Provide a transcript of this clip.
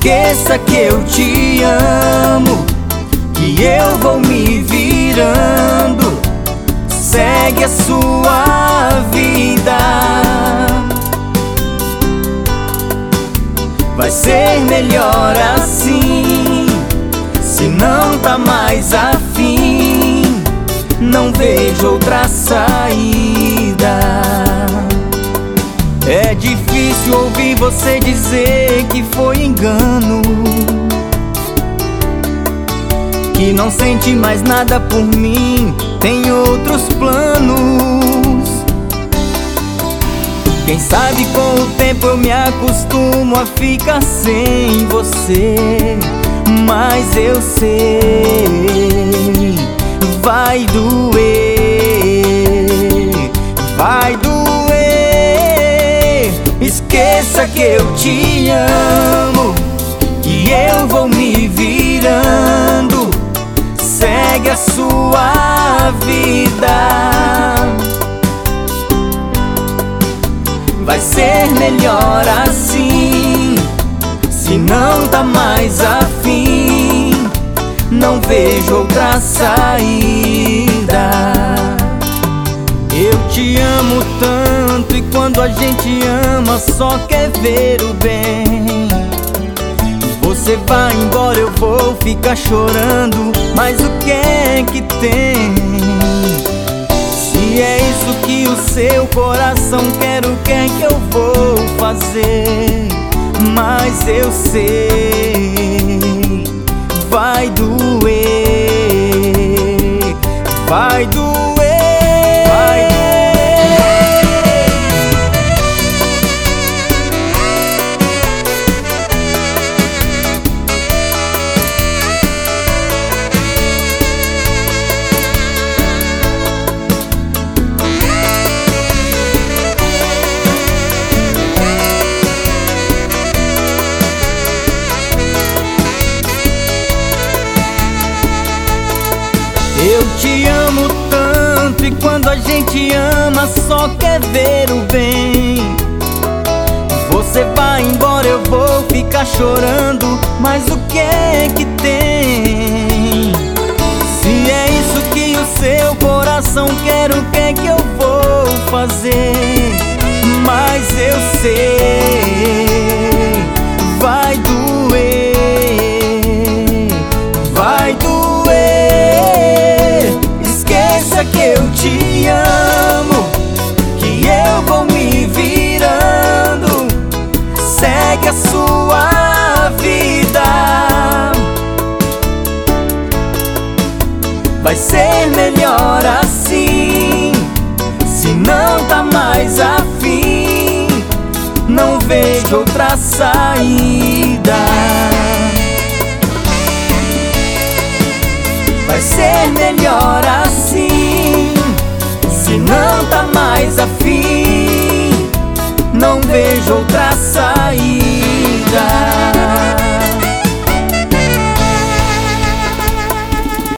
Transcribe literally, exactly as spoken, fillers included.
Esqueça que eu te amo, que eu vou me virando. Segue a sua vida. Vai ser melhor assim. Se não tá mais afim, não vejo outra saída. É difícil ouvir você dizer que foi engano, que não sente mais nada por mim, tem outros planos. Quem sabe com o tempo eu me acostumo a ficar sem você, mas eu sei, vai doer, vai doer. Esqueça que eu te amo, que eu vou me virando. Segue a sua vida. Vai ser melhor assim. Se não tá mais afim, não vejo outra saída. Eu te amo tanto, e quando a gente ama só quer ver o bem. Você vai embora, eu vou ficar chorando, mas o que é que tem? Se é isso que o seu coração quer, o que é que eu vou fazer? Mas eu sei, vai doer, vai doer. Eu te amo tanto, e quando a gente ama só quer ver o bem. Você vai embora, eu vou ficar chorando, mas o que é que tem? Se é isso que o seu coração quer, o que é que eu vou fazer? Mas eu sei, vai doer, vai doer. Esqueça que eu te amo, que eu vou me virando. Segue a sua vida. Vai ser melhor assim. Se não tá mais afim, não vejo outra saída. Vai ser melhor assim. Se não tá mais afim, não vejo outra